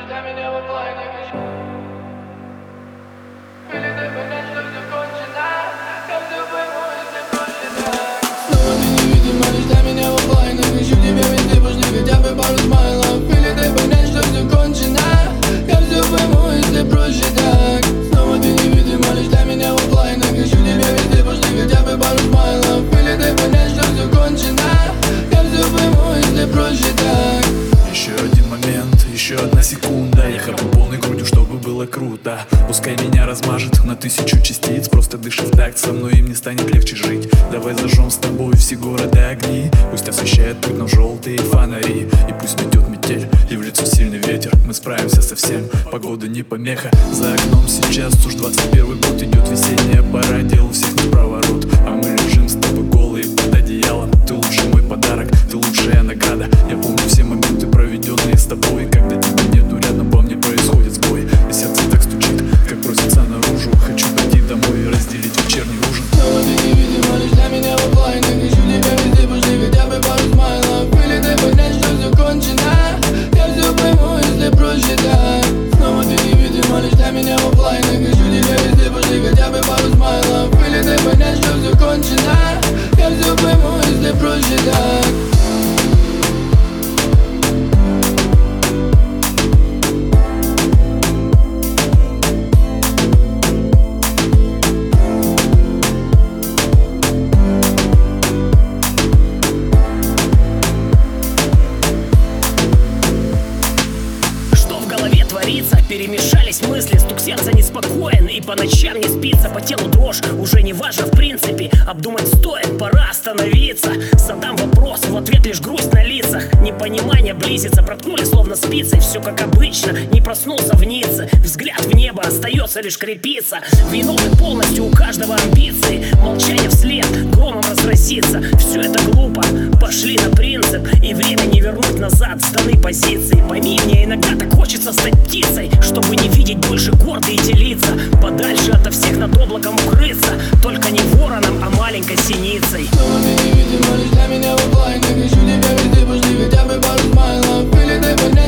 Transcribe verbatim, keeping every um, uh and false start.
лишь для меня в оффлайне хочу. Передай понять, что все кончено. Я все пойму, если проще так. Снова ты невидима лишь для меня в оффлайне. Хочу тебя везде, пошли хотя бы пару смайлов. Передай понять, что все кончено. Я все пойму, если проще так. Снова ты невидима лишь для меня в оффлайне. Хочу тебя везде, пошли хотя бы пару смайлов. Передай понять, что все кончено. Я все пойму, если проще так. Еще один момент, еще одна секунда. Я хапу полной грудью, чтобы было круто. Пускай меня размажет на тысячу частиц. Просто дыши в такт со мной, им не станет легче жить. Давай зажжем с тобой все города огни. Пусть освещает путь нам желтые фонари. И пусть метет метель, и в лицо сильный ветер. Мы справимся со всем, погода не помеха. За окном сейчас уж двадцать первый год. Идет весенняя пора, дел у всех напроворот. А мы лежим с тобой голые под одеялом. Ты лучший мой подарок, ты лучшая награда. Я помню все моменты, проведенные с тобой. Когда тебя нету рядом, по мне происходит сбой. И сердце так стучит, как просится наружу. Хочу пойти домой и разделить вечерний ужин. Снова ты невидима лишь для меня в оффлайне. Хочу тебя везде, пошли хотя бы пару смайлов. Передай понять, что все кончено. Я все пойму, если проще так. Снова ты невидима лишь для меня в оффлайне. Хочу тебя везде, пошли хотя бы пару смайлов. Передай понять, что все кончено. Я все пойму, если проще так. Перемешались мысли, стук сердца неспокоен. И по ночам не спится, по телу дрожь. Уже не важно в принципе, обдумать стоит, пора остановиться. Задам вопрос, в ответ лишь грусть на лицах. Непонимание близится, проткнули словно спицей. Все как обычно, не проснулся в Ницце. Взгляд в небо, остается лишь крепиться. Виновны полностью у каждого амбиции. Молчание вслед, громом разразится. Все это глупо, пошли на принцип. И время не вернуть назад сданные позиции. Пойми, мне иногда так хочется стать птицей, чтобы не видеть больше гордые лица. Подальше ото всех над облаком укрыться. Только не вороном, а маленькой синицей. Снова ты невидима лишь для меня в оффлайне. Хочу тебя везде, пошли хотя бы пару смайлов. Передай понять,